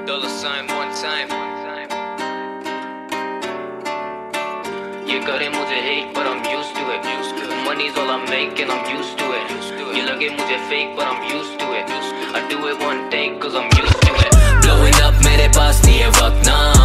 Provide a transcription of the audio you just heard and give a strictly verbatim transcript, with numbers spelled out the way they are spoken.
Dollar sign one time. ये करे मुझे hate but I'm used to it. Money's all I make and I'm used to it. ये लगे मुझे fake but I'm used to it. I do it one day cause I'm used to it. Blowing up मेरे पास नहीं है वक्त ना